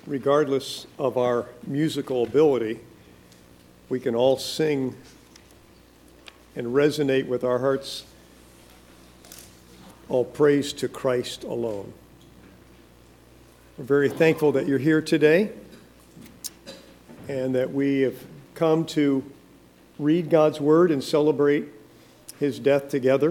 regardless of our musical ability, we can all sing and resonate with our hearts, all praise to Christ alone. We're very thankful that you're here today and that we have come to read God's Word and celebrate His death together.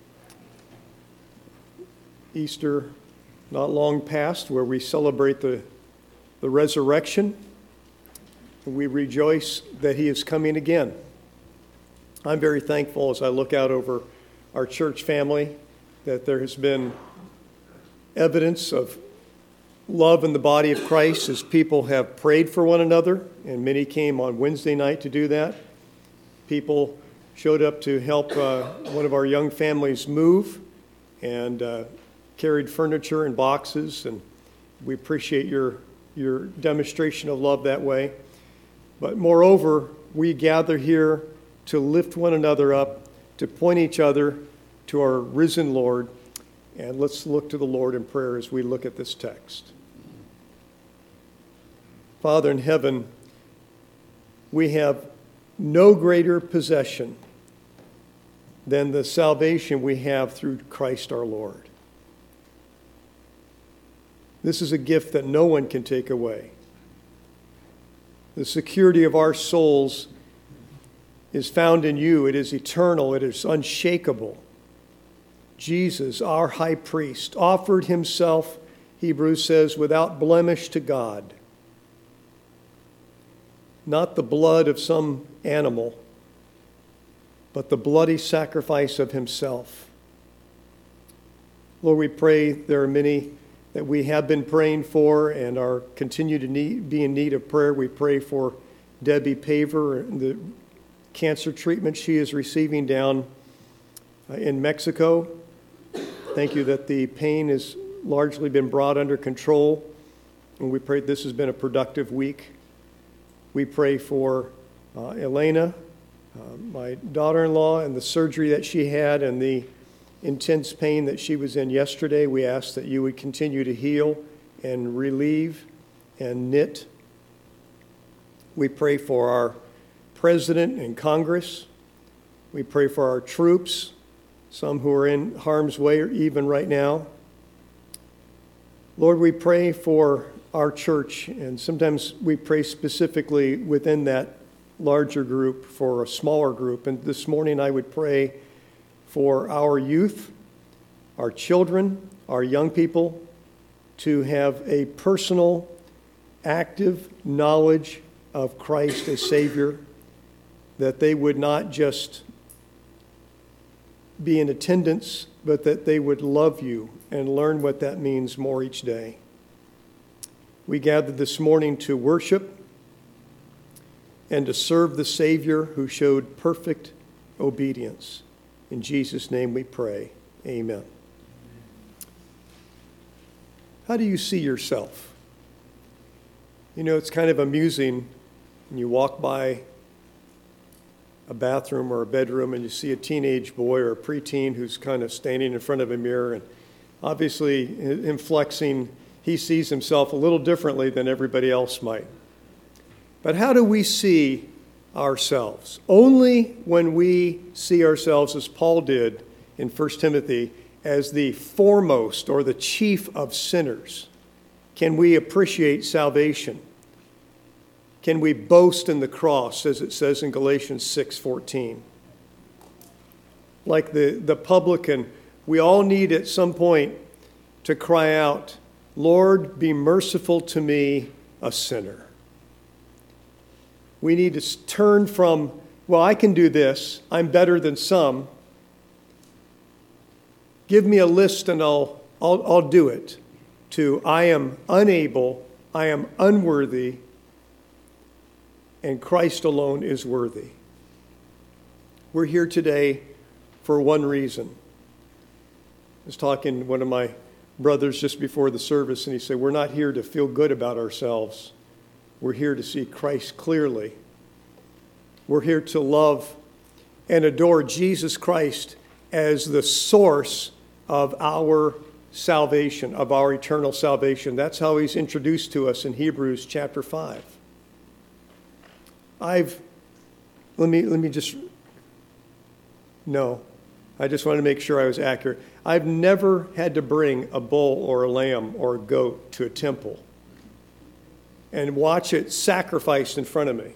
Easter, not long past, where we celebrate the resurrection. We rejoice that He is coming again. I'm very thankful as I look out over our church family that there has been evidence of love in the body of Christ as people have prayed for one another, and many came on Wednesday night to do that. People showed up to help one of our young families move and carried furniture and boxes, and we appreciate your demonstration of love that way. But moreover, we gather here to lift one another up, to point each other to our risen Lord. And let's look to the Lord in prayer as we look at this text. Father in heaven, we have no greater possession than the salvation we have through Christ our Lord. This is a gift that no one can take away. The security of our souls is found in you. It is eternal. It is unshakable. Jesus, our high priest, offered himself, Hebrews says, without blemish to God. Not the blood of some animal, but the bloody sacrifice of himself. Lord, we pray there are many that we have been praying for and are continue to be in need of prayer. We pray for Debbie Paver and the cancer treatment she is receiving down in Mexico. Thank you that the pain has largely been brought under control, and we pray this has been a productive week. We pray for Elena, my daughter-in-law, and the surgery that she had and the intense pain that she was in yesterday. We ask that you would continue to heal and relieve and knit. We pray for our president and Congress. We pray for our troops, some who are in harm's way even right now. Lord, we pray for our church, and sometimes we pray specifically within that larger group for a smaller group. And this morning I would pray for our youth, our children, our young people to have a personal, active knowledge of Christ as Savior, that they would not just be in attendance, but that they would love you and learn what that means more each day. We gathered this morning to worship and to serve the Savior who showed perfect obedience. In Jesus' name we pray. Amen. How do you see yourself? You know, it's kind of amusing when you walk by a bathroom or a bedroom and you see a teenage boy or a preteen who's kind of standing in front of a mirror, and obviously him flexing, he sees himself a little differently than everybody else might. But how do we see ourselves? Only when we see ourselves, as Paul did in 1 Timothy, as the foremost or the chief of sinners, can we appreciate salvation. Can we boast in the cross, as it says in Galatians 6:14? Like the publican, we all need at some point to cry out, Lord, be merciful to me, a sinner. We need to turn from, well, I can do this, I'm better than some. Give me a list and I'll do it, to I am unable, I am unworthy, and Christ alone is worthy. We're here today for one reason. I was talking to one of my brothers just before the service, and he said, we're not here to feel good about ourselves. We're here to see Christ clearly. We're here to love and adore Jesus Christ as the source of our salvation, of our eternal salvation. That's how he's introduced to us in Hebrews chapter 5. I just wanted to make sure I was accurate. I've never had to bring a bull or a lamb or a goat to a temple and watch it sacrificed in front of me.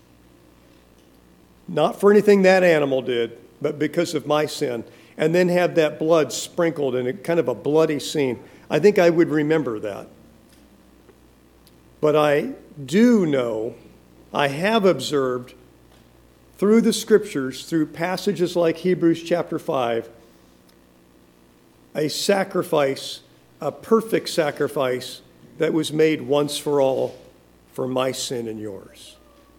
Not for anything that animal did, but because of my sin. And then have that blood sprinkled in a kind of a bloody scene. I think I would remember that. But I do know, I have observed through the scriptures, through passages like Hebrews chapter 5, a sacrifice, a perfect sacrifice that was made once for all for my sin and yours.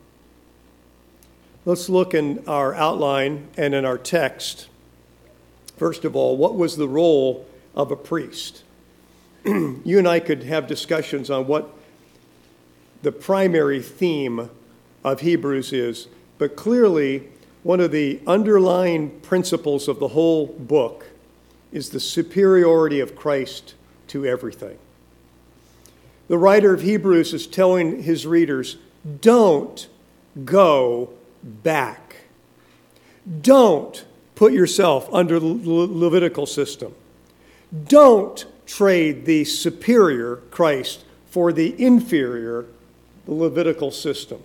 Let's look in our outline and in our text. First of all, what was the role of a priest? You and I could have discussions on what the primary theme of Hebrews is, but clearly one of the underlying principles of the whole book is the superiority of Christ to everything. The writer of Hebrews is telling his readers, don't go back. Don't put yourself under the Levitical system. Don't trade the superior Christ for the inferior, the Levitical system.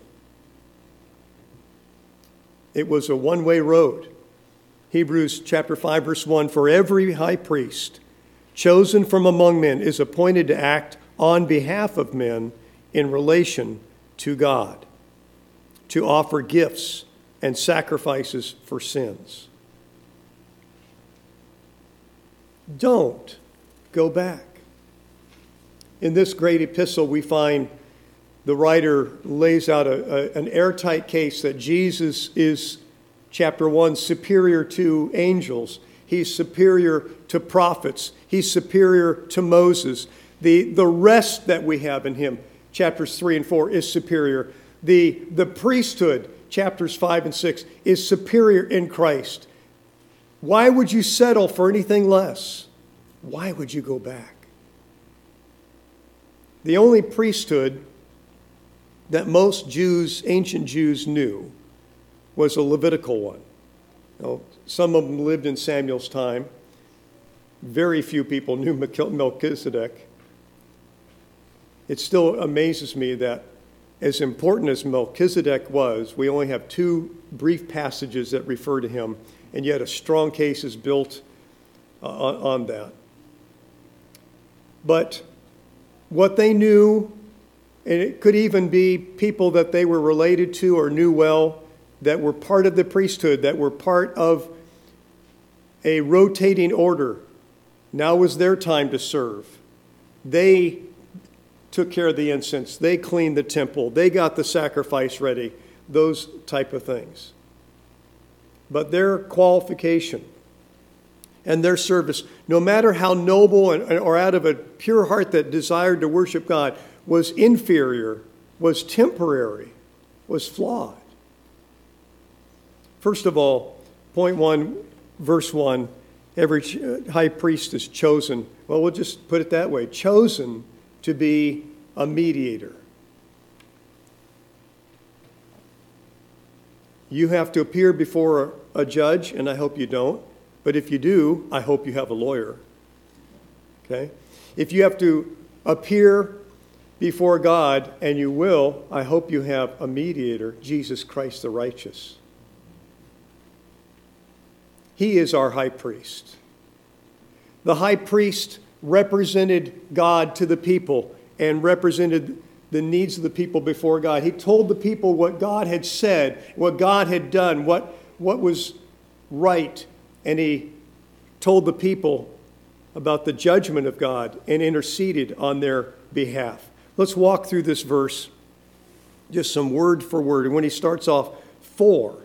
It was a one-way road. Hebrews chapter 5, verse 1, for every high priest chosen from among men is appointed to act on behalf of men in relation to God, to offer gifts and sacrifices for sins. Don't go back. In this great epistle, we find the writer lays out an airtight case that Jesus is, chapter 1, superior to angels. He's superior to prophets. He's superior to Moses. The rest that we have in him, chapters 3 and 4, is superior. The priesthood, chapters 5 and 6, is superior in Christ. Why would you settle for anything less? Why would you go back? The only priesthood that most Jews, ancient Jews, knew was a Levitical one. Now, some of them lived in Samuel's time. Very few people knew Melchizedek. It still amazes me that as important as Melchizedek was, we only have 2 brief passages that refer to him, and yet a strong case is built on that. But what they knew, and it could even be people that they were related to or knew well, that were part of the priesthood, that were part of a rotating order. Now was their time to serve. They took care of the incense. They cleaned the temple. They got the sacrifice ready. Those type of things. But their qualification and their service, no matter how noble or out of a pure heart that desired to worship God, was inferior, was temporary, was flawed. First of all, point 1, verse 1, every high priest is chosen. Well, we'll just put it that way. Chosen to be a mediator. You have to appear before a judge, and I hope you don't. But if you do, I hope you have a lawyer. Okay? If you have to appear before God, and you will, I hope you have a mediator, Jesus Christ the righteous. He is our high priest. The high priest represented God to the people and represented the needs of the people before God. He told the people what God had said, what God had done, what was right. And he told the people about the judgment of God and interceded on their behalf. Let's walk through this verse, just some word for word. And when he starts off, for,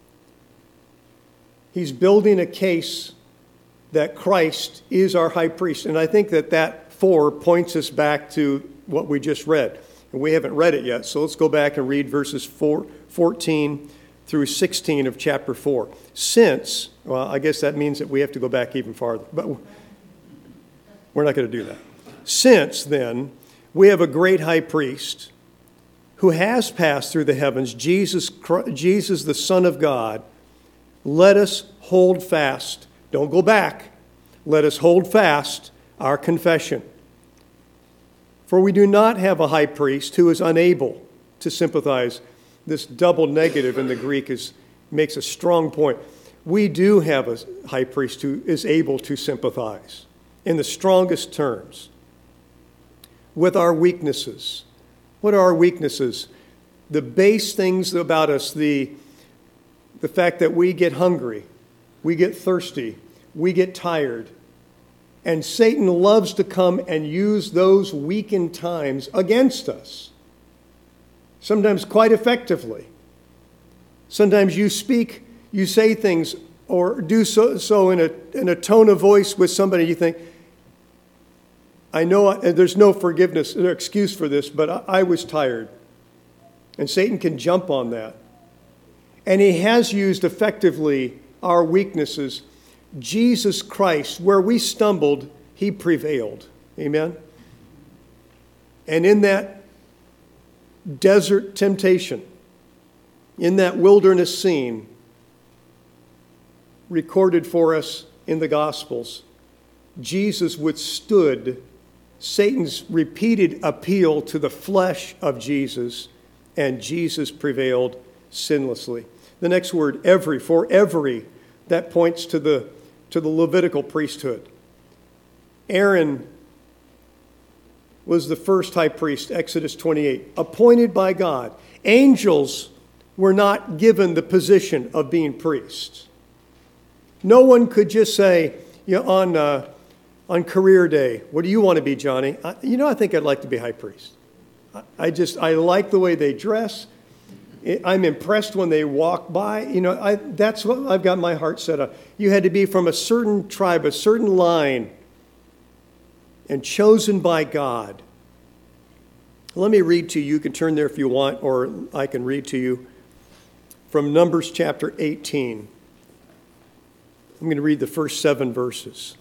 he's building a case that Christ is our high priest. And I think that for points us back to what we just read. And we haven't read it yet, so let's go back and read verses 14 through 16 of chapter 4. Since, well, I guess that means that we have to go back even farther. But We're not going to do that. Since, then, we have a great high priest who has passed through the heavens, Jesus, the Son of God, let us hold fast. Don't go back. Let us hold fast our confession. For we do not have a high priest who is unable to sympathize. This double negative in the Greek makes a strong point. We do have a high priest who is able to sympathize in the strongest terms with our weaknesses. What are our weaknesses? The base things about us, the fact that we get hungry, we get thirsty, we get tired. And Satan loves to come and use those weakened times against us, sometimes quite effectively. Sometimes you say things or do so in a tone of voice with somebody you think, I know there's no forgiveness or excuse for this, but I was tired. And Satan can jump on that. And he has used effectively our weaknesses. Jesus Christ, where we stumbled, he prevailed. Amen? And in that desert temptation, in that wilderness scene recorded for us in the Gospels, Jesus withstood Satan's repeated appeal to the flesh of Jesus, and Jesus prevailed sinlessly. The next word, every, for every, that points to the Levitical priesthood. Aaron was the first high priest, Exodus 28, appointed by God. Angels were not given the position of being priests. No one could just say, on career day, what do you want to be, Johnny? I think I'd like to be high priest. I like the way they dress. I'm impressed when they walk by. That's what I've got my heart set up. You had to be from a certain tribe, a certain line, and chosen by God. Let me read to you. You can turn there if you want, or I can read to you from Numbers chapter 18. I'm going to read the first 7 verses.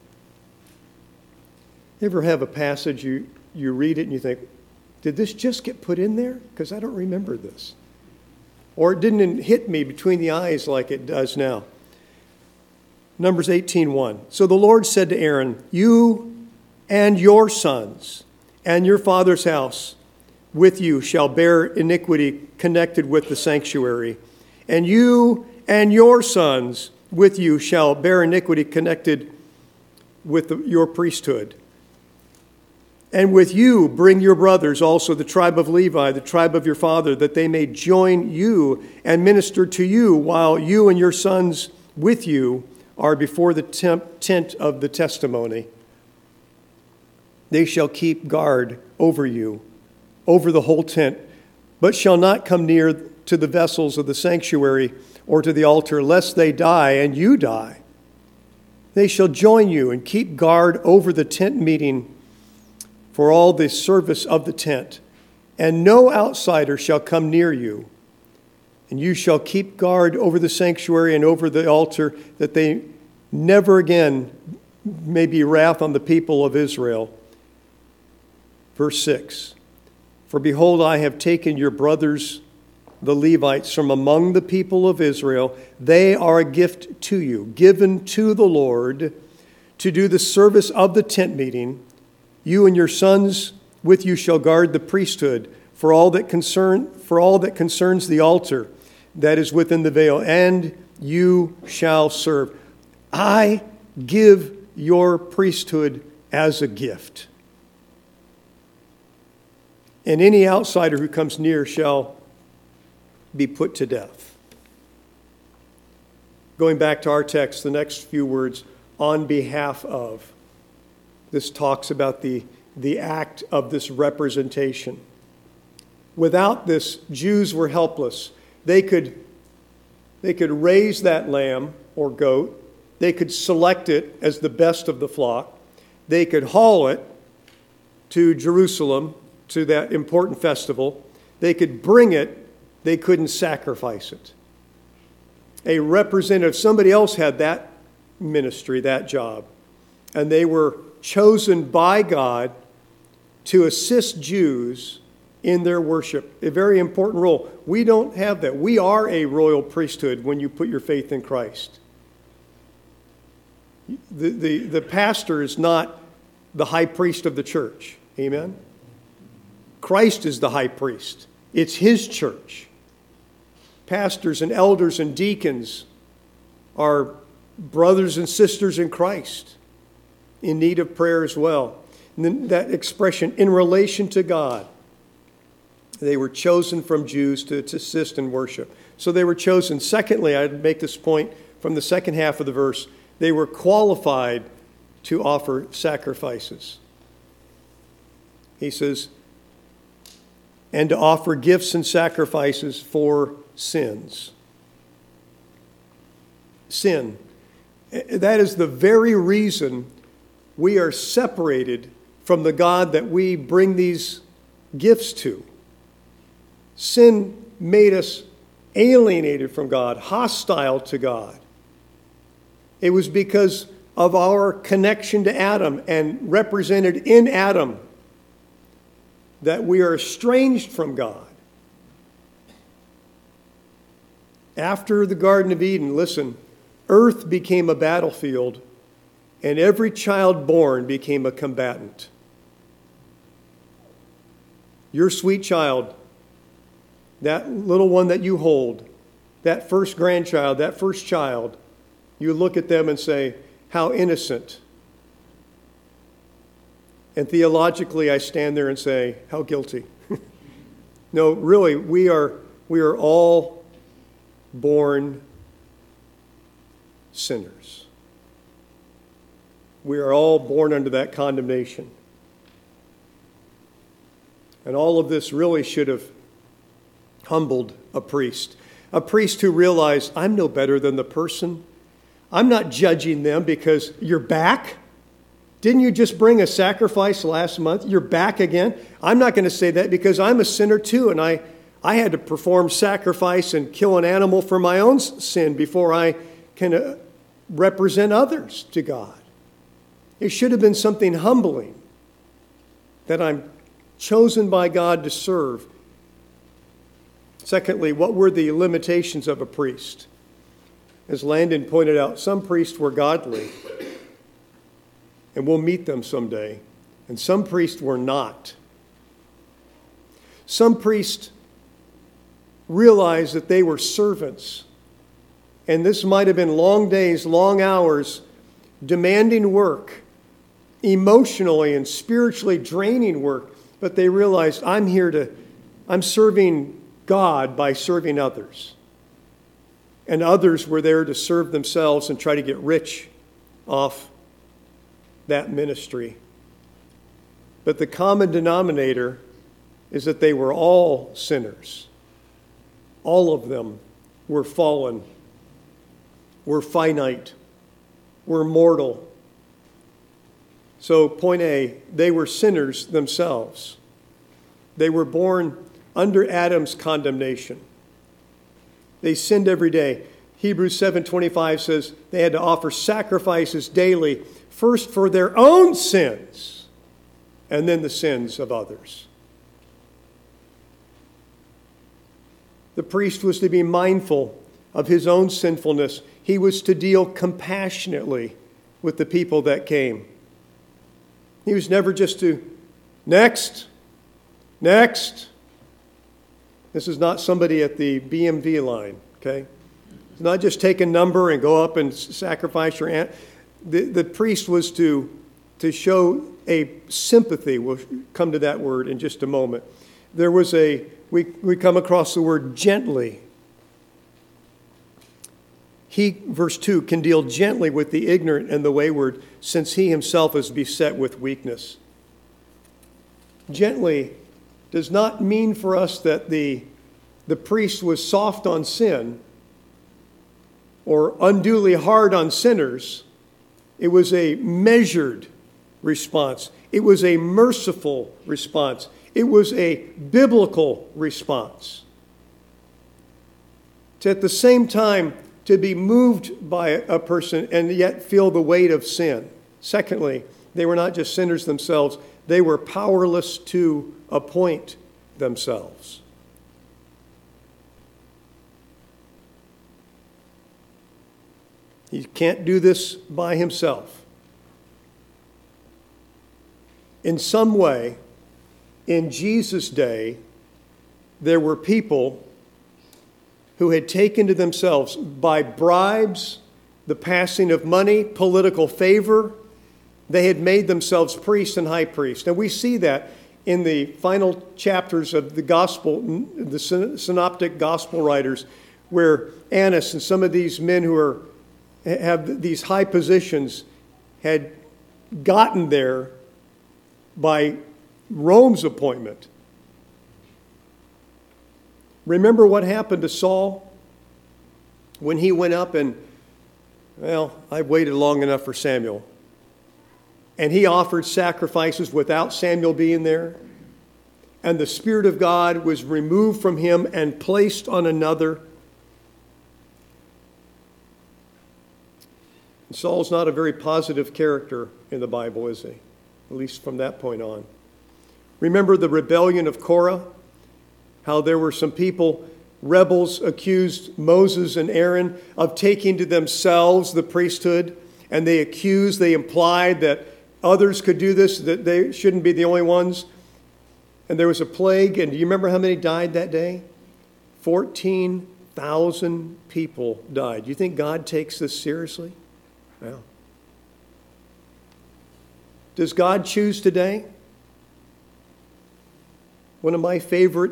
You ever have a passage, you read it and you think, did this just get put in there? Because I don't remember this. Or it didn't hit me between the eyes like it does now. Numbers 18:1. So the Lord said to Aaron, you and your sons and your father's house with you shall bear iniquity connected with the sanctuary. And you and your sons with you shall bear iniquity connected with your priesthood. And with you bring your brothers, also the tribe of Levi, the tribe of your father, that they may join you and minister to you while you and your sons with you are before the tent of the testimony. They shall keep guard over you, over the whole tent, but shall not come near to the vessels of the sanctuary or to the altar, lest they die and you die. They shall join you and keep guard over the tent meeting for all the service of the tent, and no outsider shall come near you. And you shall keep guard over the sanctuary and over the altar, that they never again may be wrath on the people of Israel. Verse 6, for behold, I have taken your brothers, the Levites, from among the people of Israel. They are a gift to you, given to the Lord, to do the service of the tent meeting. You and your sons with you shall guard the priesthood for all that concerns the altar that is within the veil, and you shall serve. I give your priesthood as a gift. And any outsider who comes near shall be put to death. Going back to our text, the next few words, on behalf of. This talks about the act of this representation. Without this, Jews were helpless. They could raise that lamb or goat. They could select it as the best of the flock. They could haul it to Jerusalem, to that important festival. They could bring it. They couldn't sacrifice it. A representative, somebody else had that ministry, that job, and they were chosen by God to assist Jews in their worship. A very important role. We don't have that. We are a royal priesthood when you put your faith in Christ. The pastor is not the high priest of the church. Amen? Christ is the high priest. It's his church. Pastors and elders and deacons are brothers and sisters in Christ, in need of prayer as well. And then that expression, in relation to God. They were chosen from Jews to assist in worship. So they were chosen. Secondly, I'd make this point from the second half of the verse. They were qualified to offer sacrifices. He says, and to offer gifts and sacrifices for sins. Sin. That is the very reason we are separated from the God that we bring these gifts to. Sin made us alienated from God, hostile to God. It was because of our connection to Adam and represented in Adam that we are estranged from God. After the Garden of Eden, listen, earth became a battlefield and every child born became a combatant. Your sweet child, that little one that you hold, that first grandchild, that first child, you look at them and say, how innocent. And theologically, I stand there and say, how guilty. No, really, we are all born sinners. We are all born under that condemnation. And all of this really should have humbled a priest who realized, I'm no better than the person. I'm not judging them because you're back. Didn't you just bring a sacrifice last month? You're back again. I'm not going to say that because I'm a sinner too, and I had to perform sacrifice and kill an animal for my own sin before I can represent others to God. It should have been something humbling that I'm chosen by God to serve. Secondly, what were the limitations of a priest? As Landon pointed out, some priests were godly, and we'll meet them someday, and some priests were not. Some priests realized that they were servants, and this might have been long days, long hours, demanding work, emotionally and spiritually draining work, but they realized, I'm serving God by serving others. And others were there to serve themselves and try to get rich off that ministry. But the common denominator is that they were all sinners. All of them were fallen, were finite, were mortal. So point A, they were sinners themselves. They were born under Adam's condemnation. They sinned every day. Hebrews 7:25 says they had to offer sacrifices daily, first for their own sins, and then the sins of others. The priest was to be mindful of his own sinfulness. He was to deal compassionately with the people that came. He was never just to, next. This is not somebody at the BMV line, okay? It's not just take a number and go up and sacrifice your aunt. The priest was to show a sympathy. We'll come to that word in just a moment. There was we come across the word gently. He, verse 2, can deal gently with the ignorant and the wayward, since he himself is beset with weakness. Gently does not mean for us that the priest was soft on sin or unduly hard on sinners. It was a measured response. It was a merciful response. It was a biblical response. At the same time, to be moved by a person and yet feel the weight of sin. Secondly, They were not just sinners themselves. They were powerless to appoint themselves. He can't do this by himself. In some way, in Jesus' day, there were people who had taken to themselves, by bribes, the passing of money, political favor, they had made themselves priests and high priests. And we see that in the final chapters of the gospel, the synoptic gospel writers, where Annas and some of these men who have these high positions had gotten there by Rome's appointment. Remember what happened to Saul when he went up and, well, I waited long enough for Samuel. And he offered sacrifices without Samuel being there. And the Spirit of God was removed from him and placed on another. And Saul's not a very positive character in the Bible, is he? At least from that point on. Remember the rebellion of Korah? How there were some people, rebels, accused Moses and Aaron of taking to themselves the priesthood. And they implied that others could do this, that they shouldn't be the only ones. And there was a plague, and do you remember how many died that day? 14,000 people died. Do you think God takes this seriously? Well. Does God choose today? One of my favorite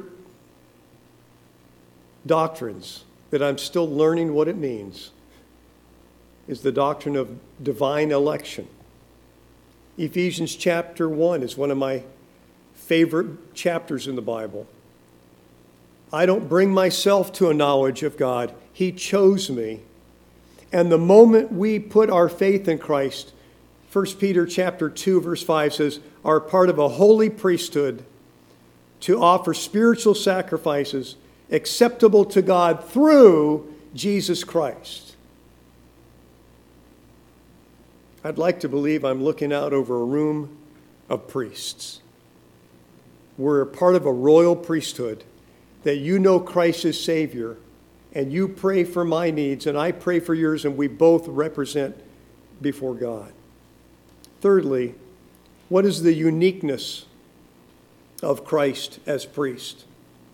doctrines that I'm still learning what it means is the doctrine of divine election. Ephesians chapter 1 is one of my favorite chapters in the Bible. I don't bring myself to a knowledge of God. He chose me. And the moment we put our faith in Christ, 1 Peter chapter 2 verse 5 says, are part of a holy priesthood to offer spiritual sacrifices acceptable to God through Jesus Christ. I'd like to believe I'm looking out over a room of priests. We're a part of a royal priesthood, that you know Christ as Savior, and you pray for my needs, and I pray for yours, and we both represent before God. Thirdly, what is the uniqueness of Christ as priest?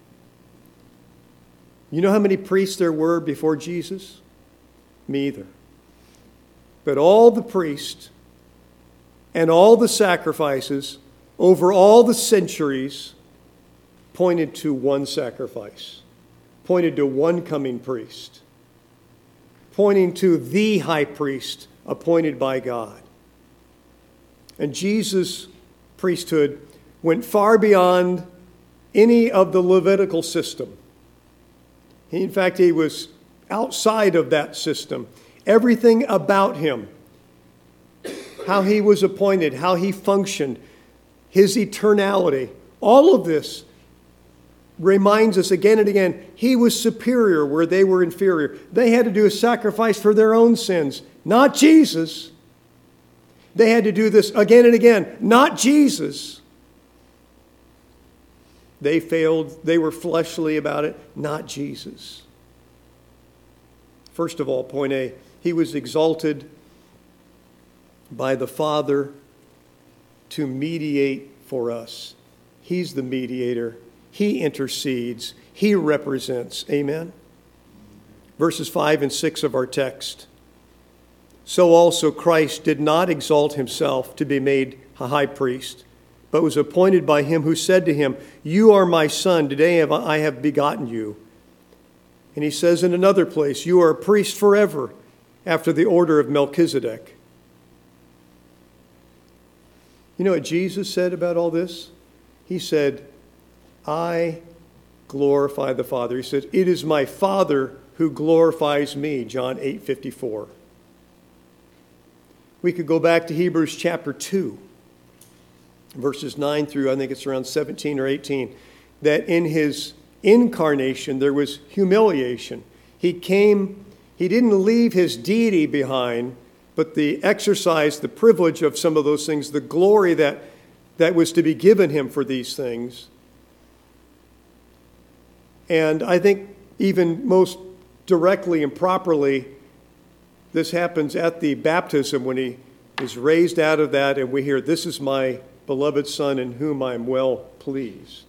You know how many priests there were before Jesus? Me either. But all the priests and all the sacrifices over all the centuries pointed to one sacrifice, pointed to one coming priest, pointing to the high priest appointed by God. And Jesus' priesthood went far beyond any of the Levitical system. In fact, he was outside of that system. Everything about him, how he was appointed, how he functioned, his eternality, all of this reminds us again and again, he was superior where they were inferior. They had to do a sacrifice for their own sins, not Jesus. They had to do this again and again, not Jesus. They failed. They were fleshly about it, not Jesus. First of all, point A, he was exalted by the Father to mediate for us. He's the mediator. He intercedes. He represents. Amen? Verses 5 and 6 of our text. So also Christ did not exalt himself to be made a high priest, but was appointed by him who said to him, "You are my son, today I have begotten you." And he says in another place, "You are a priest forever, after the order of Melchizedek." You know what Jesus said about all this? He said, "I glorify the Father." He said, "It is my Father who glorifies me," John 8:54. We could go back to Hebrews chapter 2. Verses 9 through, I think it's around 17 or 18, that in his incarnation there was humiliation. He didn't leave his deity behind, but the exercise, the privilege of some of those things, the glory that was to be given him for these things. And I think even most directly and properly, this happens at the baptism when he is raised out of that and we hear, "This is my beloved Son in whom I am well pleased."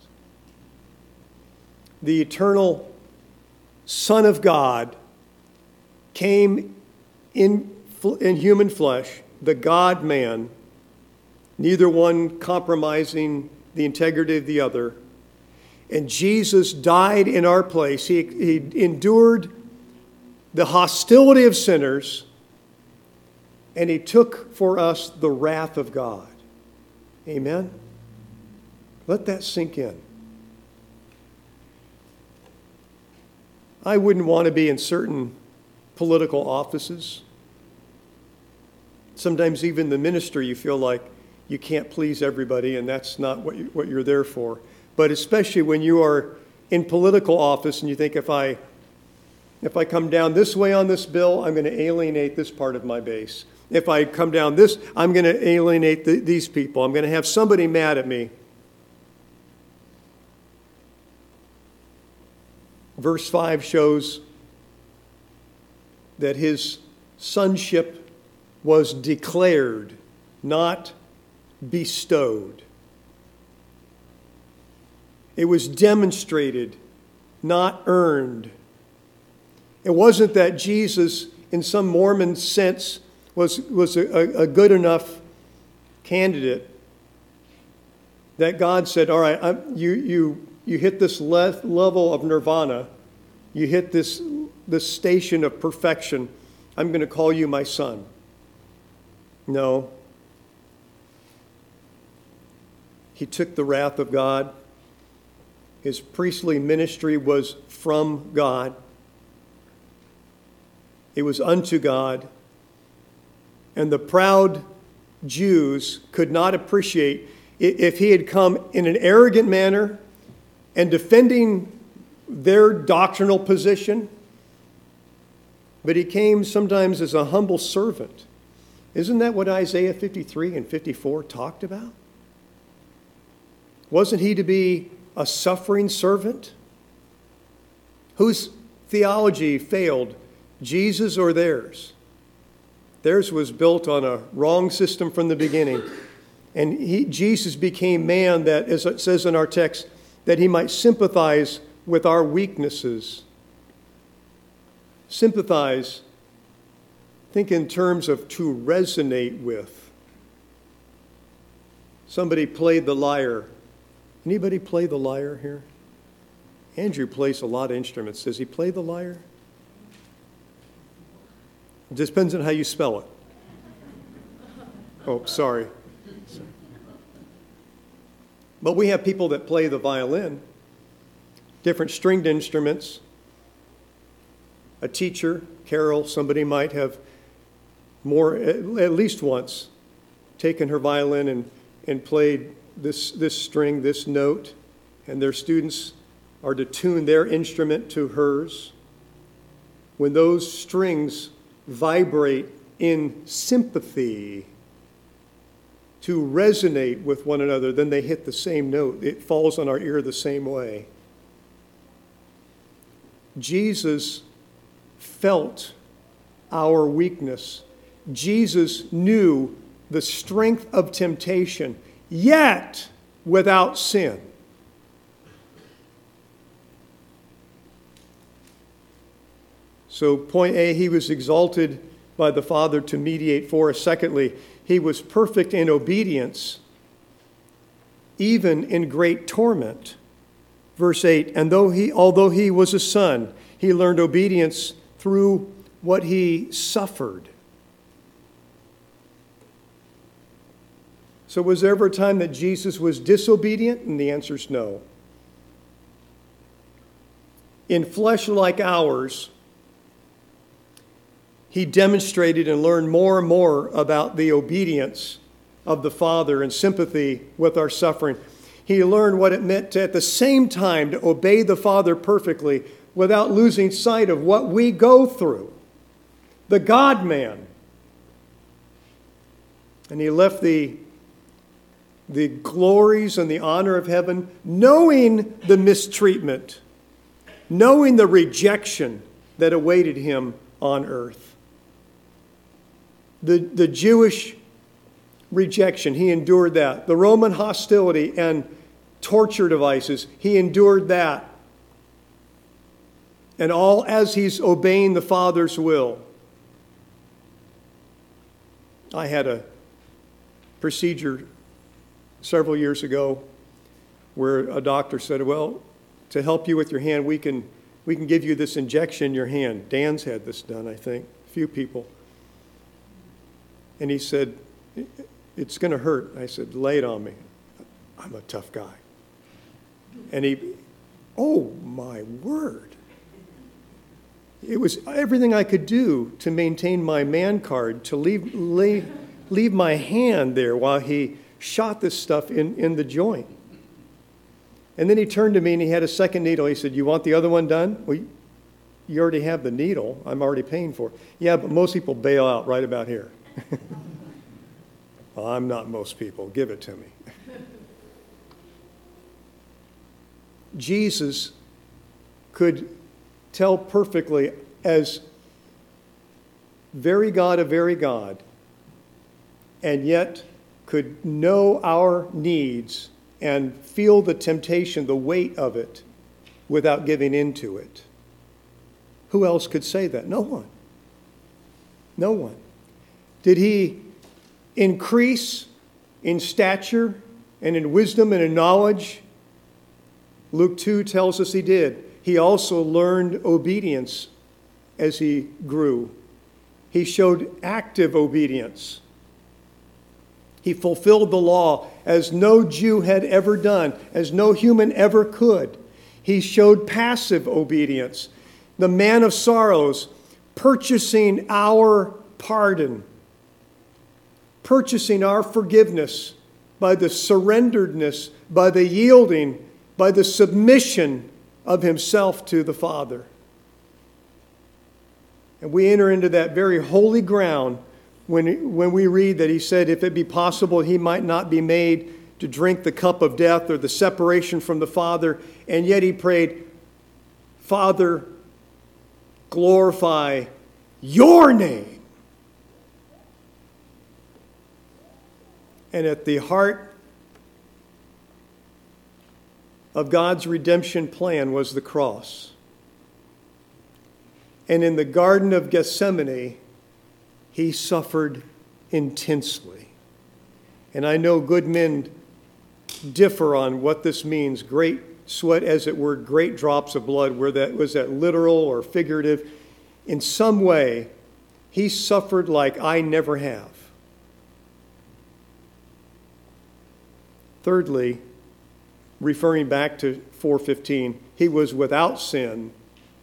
The eternal Son of God came in human flesh, the God-man, neither one compromising the integrity of the other. And Jesus died in our place. He endured the hostility of sinners, and he took for us the wrath of God. Amen? Let that sink in. I wouldn't want to be in certain political offices. Sometimes even the ministry, you feel like you can't please everybody, and that's not what you're there for. But especially when you are in political office and you think, if I come down this way on this bill, I'm going to alienate this part of my base. If I come down this, I'm going to alienate these people. I'm going to have somebody mad at me. Verse 5 shows that his sonship was declared, not bestowed. It was demonstrated, not earned. It wasn't that Jesus, in some Mormon sense, was a good enough candidate that God said, all right, you hit this level of nirvana, you hit this station of perfection, I'm going to call you my son. No. He took the wrath of God. His priestly ministry was from God. It was unto God. And the proud Jews could not appreciate if he had come in an arrogant manner and defending their doctrinal position, but he came sometimes as a humble servant. Isn't that what Isaiah 53 and 54 talked about? Wasn't he to be a suffering servant? Whose theology failed, Jesus or theirs? Theirs was built on a wrong system from the beginning. And Jesus became man that, as it says in our text, that he might sympathize with our weaknesses. Sympathize, think in terms of to resonate with. Somebody played the lyre. Anybody play the lyre here? Andrew plays a lot of instruments. Does he play the lyre? It just depends on how you spell it. Oh, sorry. But we have people that play the violin, different stringed instruments. A teacher, Carol, somebody might have at least once taken her violin and played this string, this note, and their students are to tune their instrument to hers. When those strings vibrate in sympathy to resonate with one another, then they hit the same note. It falls on our ear the same way. Jesus felt our weakness. Jesus knew the strength of temptation, yet without sin. So point A, he was exalted by the Father to mediate for us. Secondly, he was perfect in obedience, even in great torment. Verse 8, and although he was a son, he learned obedience through what he suffered. So was there ever a time that Jesus was disobedient? And the answer is no. In flesh like ours, he demonstrated and learned more and more about the obedience of the Father and sympathy with our suffering. He learned what it meant to, at the same time, to obey the Father perfectly without losing sight of what we go through. The God-man And he left the glories and the honor of heaven, knowing the mistreatment, knowing the rejection that awaited him on earth. The Jewish rejection, he endured that. The Roman hostility and torture devices, he endured that. And all as he's obeying the Father's will. I had a procedure several years ago where a doctor said, well, to help you with your hand, we can give you this injection in your hand. Dan's had this done, I think, a few people. And he said, it's going to hurt. I said, lay it on me. I'm a tough guy. And oh my word. It was everything I could do to maintain my man card, to leave my hand there while he shot this stuff in the joint. And then he turned to me and he had a second needle. He said, you want the other one done? Well, you already have the needle. I'm already paying for it. Yeah, but most people bail out right about here. Well, I'm not most people. Give it to me. Jesus could tell perfectly, as very God of very God, and yet could know our needs and feel the temptation, the weight of it, without giving into it. Who else could say that? No one. No one. Did he increase in stature and in wisdom and in knowledge? Luke 2 tells us he did. He also learned obedience as he grew. He showed active obedience. He fulfilled the law as no Jew had ever done, as no human ever could. He showed passive obedience. The man of sorrows, purchasing our pardon, purchasing our forgiveness by the surrenderedness, by the yielding, by the submission of himself to the Father. And we enter into that very holy ground when we read that he said, if it be possible, he might not be made to drink the cup of death or the separation from the Father. And yet he prayed, Father, glorify your name. And at the heart of God's redemption plan was the cross. And in the Garden of Gethsemane, he suffered intensely. And I know good men differ on what this means. Great sweat, as it were, great drops of blood. Was that literal or figurative? In some way, he suffered like I never have. Thirdly, referring back to 4:15, he was without sin,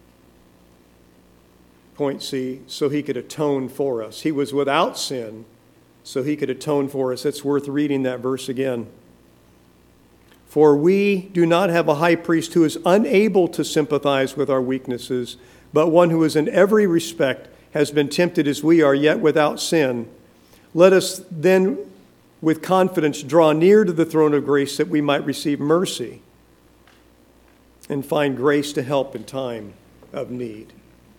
point C, so he could atone for us. He was without sin, so he could atone for us. It's worth reading that verse again. For we do not have a high priest who is unable to sympathize with our weaknesses, but one who is in every respect has been tempted as we are, yet without sin. Let us then with confidence draw near to the throne of grace that we might receive mercy and find grace to help in time of need.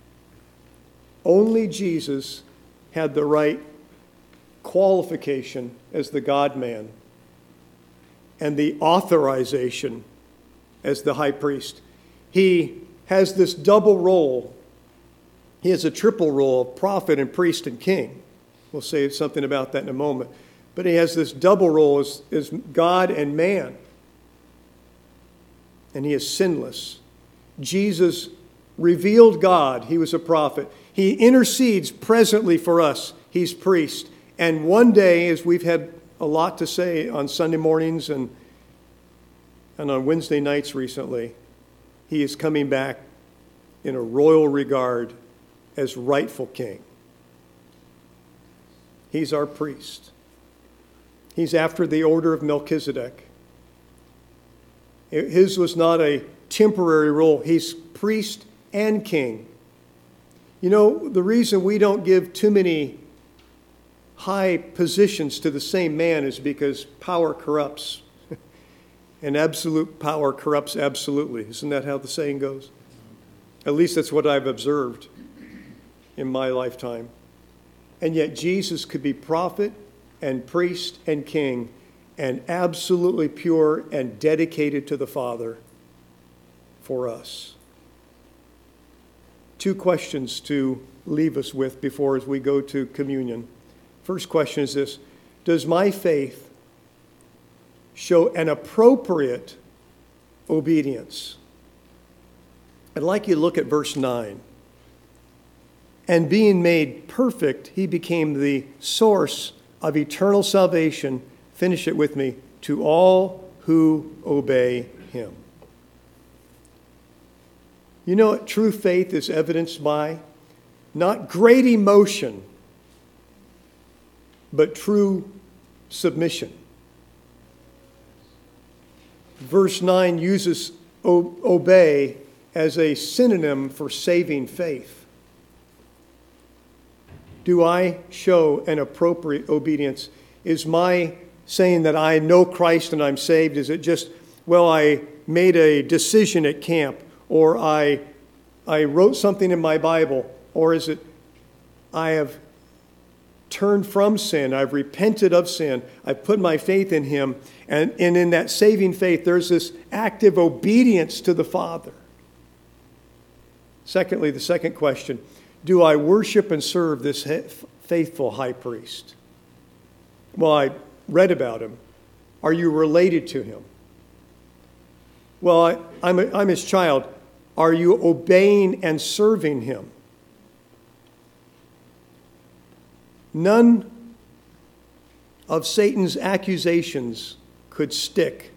Only Jesus had the right qualification as the God-man and the authorization as the high priest. He has this double role. He has a triple role of prophet and priest and king. We'll say something about that in a moment. But he has this double role as God and man. And he is sinless. Jesus revealed God. He was a prophet. He intercedes presently for us. He's priest. And one day, as we've had a lot to say on Sunday mornings and on Wednesday nights recently, he is coming back in a royal regard as rightful king. He's our priest. He's after the order of Melchizedek. His was not a temporary role. He's priest and king. You know, the reason we don't give too many high positions to the same man is because power corrupts. And absolute power corrupts absolutely. Isn't that how the saying goes? At least that's what I've observed in my lifetime. And yet Jesus could be prophet and priest and king and absolutely pure and dedicated to the Father for us. 2 questions to leave us with before as we go to communion. First question is this: does my faith show an appropriate obedience? I'd like you to look at verse 9. And being made perfect, he became the source of eternal salvation. Finish it with me. To all who obey him. You know what true faith is evidenced by? Not great emotion, but true submission. Verse 9 uses obey as a synonym for saving faith. Do I show an appropriate obedience? Is my saying that I know Christ and I'm saved, is it just, well, I made a decision at camp, or I wrote something in my Bible, or is it I have turned from sin, I've repented of sin, I've put my faith in him, and in that saving faith, there's this active obedience to the Father. Secondly, the second question, do I worship and serve this faithful high priest? Well, I read about him. Are you related to him? Well, I'm his child. Are you obeying and serving him? None of Satan's accusations could stick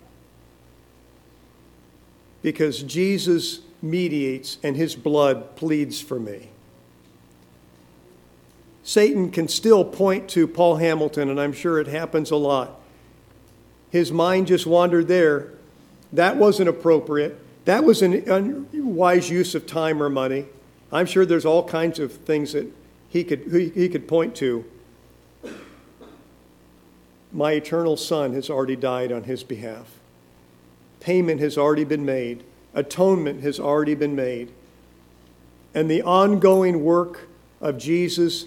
because Jesus mediates and his blood pleads for me. Satan can still point to Paul Hamilton, and I'm sure it happens a lot. His mind just wandered there. That wasn't appropriate. That was an unwise use of time or money. I'm sure there's all kinds of things that he could point to. My eternal Son has already died on his behalf. Payment has already been made. Atonement has already been made. And the ongoing work of Jesus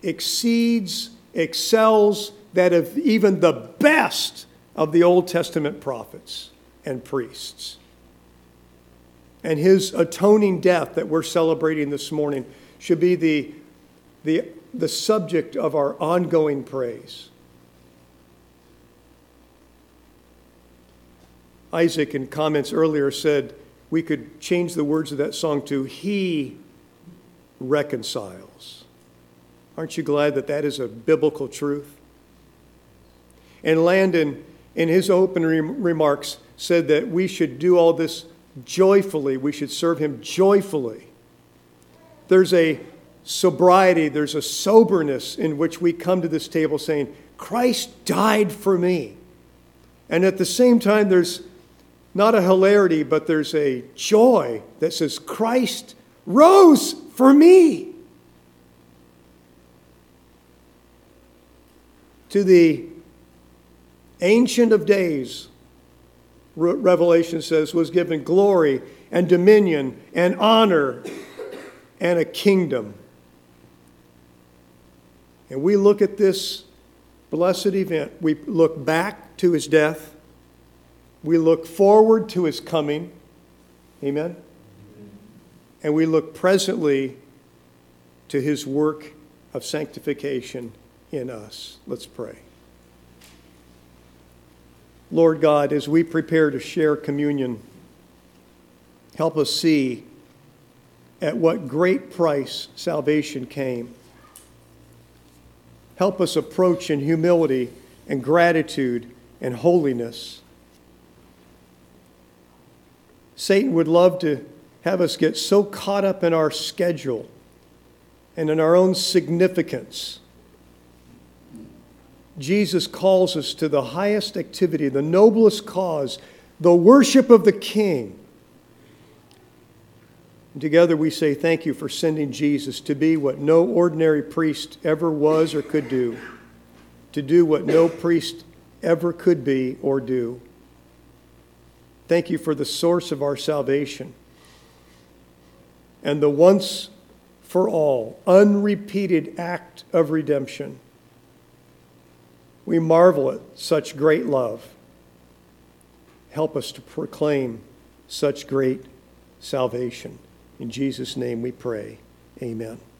excels that of even the best of the Old Testament prophets and priests. And his atoning death that we're celebrating this morning should be the subject of our ongoing praise. Isaac, in comments earlier, said we could change the words of that song to "He reconciles." Aren't you glad that that is a biblical truth? And Landon, in his opening remarks, said that we should do all this joyfully. We should serve him joyfully. There's a sobriety, there's a soberness in which we come to this table saying, Christ died for me. And at the same time, there's not a hilarity, but there's a joy that says, Christ rose for me. To the Ancient of Days, Revelation says, was given glory and dominion and honor and a kingdom. And we look at this blessed event. We look back to his death. We look forward to his coming. Amen? And we look presently to his work of sanctification in us. Let's pray. Lord God, as we prepare to share communion, help us see at what great price salvation came. Help us approach in humility and gratitude and holiness. Satan would love to have us get so caught up in our schedule and in our own significance. Jesus calls us to the highest activity, the noblest cause, the worship of the King. And together we say thank you for sending Jesus to be what no ordinary priest ever was or could do, to do what no priest ever could be or do. Thank you for the source of our salvation and the once for all, unrepeated act of redemption. We marvel at such great love. Help us to proclaim such great salvation. In Jesus' name we pray. Amen.